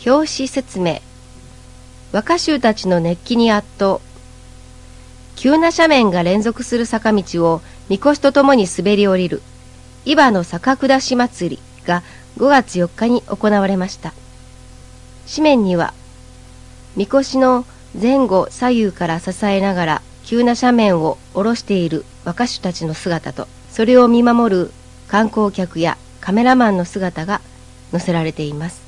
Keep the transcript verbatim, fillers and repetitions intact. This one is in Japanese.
表紙説明。和歌集たちの熱気に圧倒。急な斜面が連続する坂道をみこしとともに滑り降りる伊庭の坂下し祭りがごがつよっかに行われました。紙面にはみこしの前後左右から支えながら急な斜面を下ろしている和歌手たちの姿と、それを見守る観光客やカメラマンの姿が載せられています。